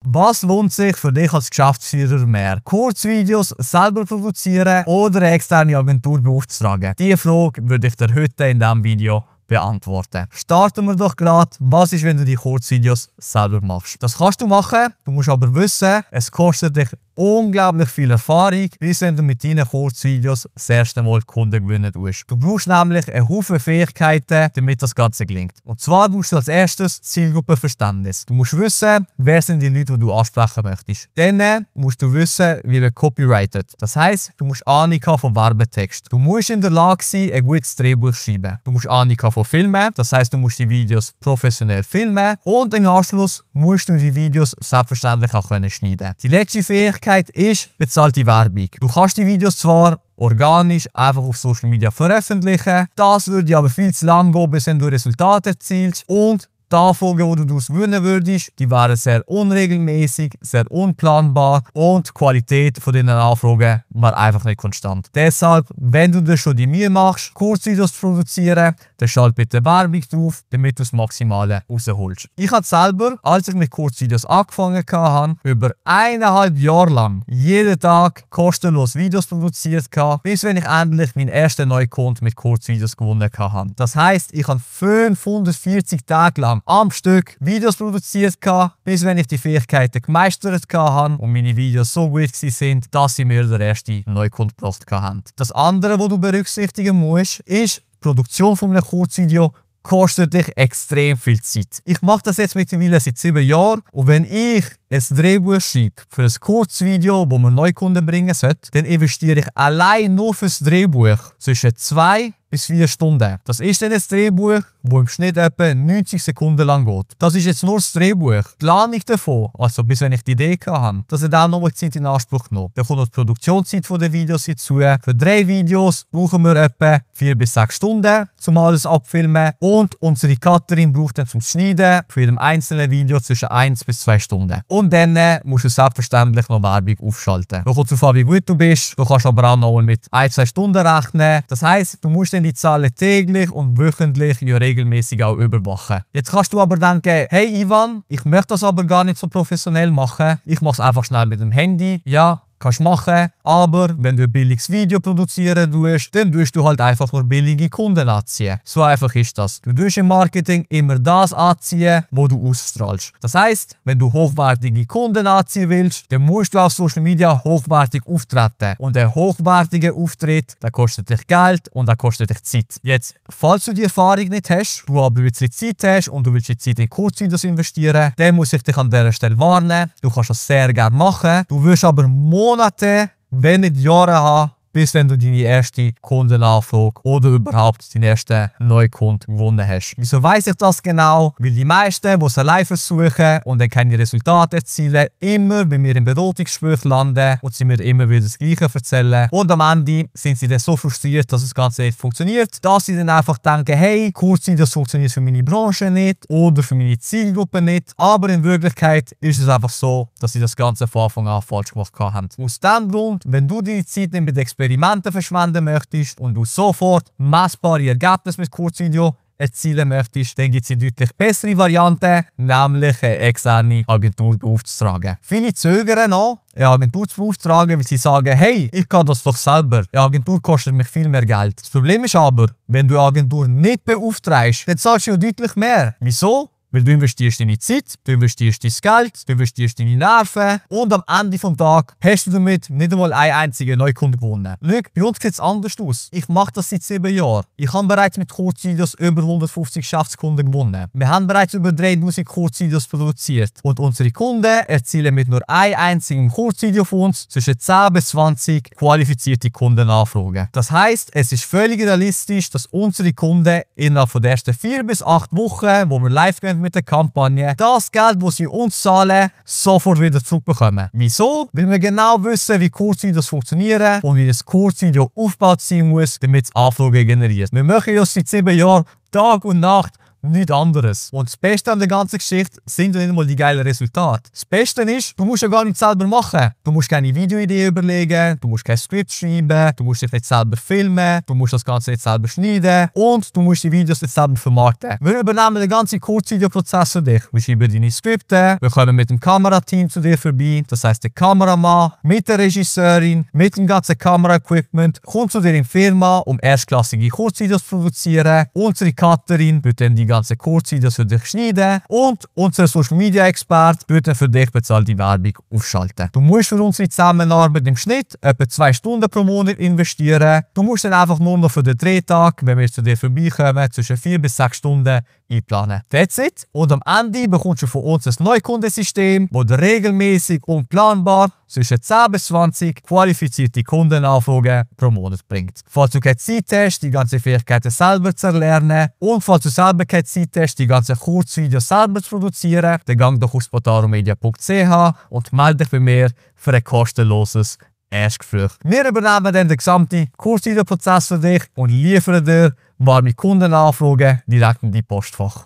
Was lohnt sich für dich als Geschäftsführer mehr? Kurzvideos selber produzieren oder eine externe Agentur beauftragen? Diese Frage würde ich dir heute in diesem Video beantworten. Starten wir doch gerade. Was ist, wenn du die Kurzvideos selber machst? Das kannst du machen. Du musst aber wissen, es kostet dich unglaublich viel Erfahrung, bis wenn du mit deinen Kurzvideos das erste Mal Kunden gewinnen tust. Du brauchst nämlich einen Haufen Fähigkeiten, damit das Ganze gelingt. Und zwar brauchst du als erstes Zielgruppenverständnis. Du musst wissen, wer sind die Leute, die du ansprechen möchtest. Dann musst du wissen, wie man copyrightet. Das heisst, du musst Ahnung haben vom Werbetext. Du musst in der Lage sein, ein gutes Drehbuch zu schreiben. Du musst Ahnung haben von Filmen. Das heisst, du musst die Videos professionell filmen. Und im Anschluss musst du die Videos selbstverständlich auch schneiden können. Die letzte Fähigkeit ist bezahlte Werbung. Du kannst die Videos zwar organisch einfach auf Social Media veröffentlichen, das würde aber viel zu lang gehen, bis du Resultate erzielst, und die Anfragen, die du daraus gewinnen würdest, die wären sehr unregelmäßig, sehr unplanbar und die Qualität von diesen Anfragen war einfach nicht konstant. Deshalb, wenn du dir schon die Mühe machst, Kurzvideos zu produzieren, dann schalt bitte Werbung drauf, damit du das Maximale rausholst. Ich habe selber, als ich mit Kurzvideos angefangen habe, über 1,5 Jahre lang jeden Tag kostenlos Videos produziert, bis wenn ich endlich meinen ersten Neukunden mit Kurzvideos gewonnen habe. Das heisst, ich habe 540 Tage lang am Stück Videos produziert, bis wenn ich die Fähigkeiten gemeistert habe und meine Videos so gut waren, dass sie mir der erste Neukunde gebracht haben. Das andere, was du berücksichtigen musst, ist, die Produktion von einem Kurzvideo kostet dich extrem viel Zeit. Ich mache das jetzt mittlerweile seit 7 Jahren, und wenn ich ein Drehbuch schreibe für ein Kurzvideo, das man Neukunden bringen sollte, dann investiere ich allein nur für das Drehbuch zwischen 2 bis 4 Stunden. Das ist dann ein Drehbuch, das im Schnitt etwa 90 Sekunden lang geht. Das ist jetzt nur das Drehbuch. Die Planung davon, also bis wenn ich die Idee hatte, das hat auch noch Zeit in Anspruch genommen. Dann kommt noch die Produktionszeit der Videos hinzu. Für 3 Videos brauchen wir etwa 4 bis 6 Stunden, um alles abfilmen. Und unsere Cutterin braucht dann zum Schneiden für jedem einzelnen Video zwischen 1 bis 2 Stunden. Und dann musst du selbstverständlich noch Werbung aufschalten. Du kommst darauf an, wie gut du bist. Du kannst aber auch noch mit 1-2 Stunden rechnen. Das heisst, du musst dann die Zahlen täglich und wöchentlich regelmäßig auch überwachen. Jetzt kannst du aber denken, hey Ivan, ich möchte das aber gar nicht so professionell machen. Ich mache es einfach schnell mit dem Handy. Ja, kannst machen, aber wenn du ein billiges Video produzieren tust, dann tust du halt einfach nur billige Kunden anziehen. So einfach ist das. Du tust im Marketing immer das anziehen, was du ausstrahlst. Das heisst, wenn du hochwertige Kunden anziehen willst, dann musst du auf Social Media hochwertig auftreten. Und ein hochwertiger Auftritt, der kostet dich Geld und der kostet dich Zeit. Jetzt, falls du die Erfahrung nicht hast, du aber ein bisschen Zeit hast und du willst die Zeit in Kurzvideos investieren, dann muss ich dich an dieser Stelle warnen. Du kannst das sehr gerne machen. Du wirst aber Monate, wenn nicht Jahre haben, bis wenn du deine erste Kundenanfrage oder überhaupt deinen ersten Neukunden gewonnen hast. Wieso weiss ich das genau? Weil die meisten, die es allein versuchen und dann keine Resultate erzielen, immer bei mir im Beratungsgespräch landen und sie mir immer wieder das Gleiche erzählen. Und am Ende sind sie dann so frustriert, dass das Ganze nicht funktioniert, dass sie dann einfach denken, hey, Kurzvideos funktioniert für meine Branche nicht oder für meine Zielgruppe nicht. Aber in Wirklichkeit ist es einfach so, dass sie das Ganze von Anfang an falsch gemacht haben. Aus diesem Grund, wenn du deine Zeit nicht mit Experimenten verschwenden möchtest und du sofort messbare Ergebnisse mit Kurzvideo erzielen möchtest, dann gibt es eine deutlich bessere Variante, nämlich eine externe Agentur beauftragen. Viele zögern noch, eine Agentur zu beauftragen, weil sie sagen, hey, ich kann das doch selber. Eine Agentur kostet mich viel mehr Geld. Das Problem ist aber, wenn du eine Agentur nicht beauftragst, dann zahlst du ja deutlich mehr. Wieso? Weil du investierst deine Zeit, du investierst dein Geld, du investierst deine Nerven und am Ende des Tages hast du damit nicht einmal einen einzigen Neukunden gewonnen. Schau, bei uns sieht es anders aus. Ich mache das seit 7 Jahren. Ich habe bereits mit Kurzvideos über 150 Geschäftskunden gewonnen. Wir haben bereits über 3000 Kurzvideos produziert und unsere Kunden erzielen mit nur einem einzigen Kurzvideo von uns zwischen 10 bis 20 qualifizierte Kundenanfragen. Das heisst, es ist völlig realistisch, dass unsere Kunden innerhalb der ersten 4 bis 8 Wochen, wo wir live gehen mit der Kampagne, das Geld, das sie uns zahlen, sofort wieder zurückbekommen. Wieso? Weil wir genau wissen, wie Kurzvideos funktionieren und wie das Kurzvideo aufgebaut sein muss, damit es Anfragen generiert. Wir machen ja seit 7 Jahren Tag und Nacht nichts anderes. Und das Beste an der ganzen Geschichte sind nicht einmal die geilen Resultate. Das Beste ist, du musst ja gar nichts selber machen. Du musst keine Videoidee überlegen, du musst kein Skript schreiben, du musst dich nicht selber filmen, du musst das Ganze nicht selber schneiden und du musst die Videos nicht selber vermarkten. Wir übernehmen den ganzen Kurzvideoprozess für dich. Wir schreiben deine Skripte, wir kommen mit dem Kamerateam zu dir vorbei, das heisst der Kameramann, mit der Regisseurin, mit dem ganzen Kameraequipment, kommt zu dir in die Firma, um erstklassige Kurzvideos zu produzieren. Unsere Cutterin wird dann die ganzen Kurzvideos für dich schneiden und unser Social Media Expert wird dann für dich bezahlte Werbung aufschalten. Du musst für unsere Zusammenarbeit im Schnitt etwa 2 Stunden pro Monat investieren. Du musst dann einfach nur noch für den Drehtag, wenn wir zu dir vorbeikommen, zwischen 4 bis 6 Stunden einplanen. That's it. Und am Ende bekommst du von uns ein Neukundensystem, das dir regelmäßig und planbar zwischen 10 bis 20 qualifizierte Kundenanfragen pro Monat bringt. Falls du keine Zeit hast, die ganzen Fähigkeiten selber zu erlernen und falls du selber keine Zeit hast, die ganzen Kurzvideos selber zu produzieren, dann geh doch auf spotaromedia.ch und melde dich bei mir für ein kostenloses Erstgespräch. Wir übernehmen dann den gesamten Kurzvideoprozess für dich und liefern dir warme Kundenanfragen direkt in dein Postfach.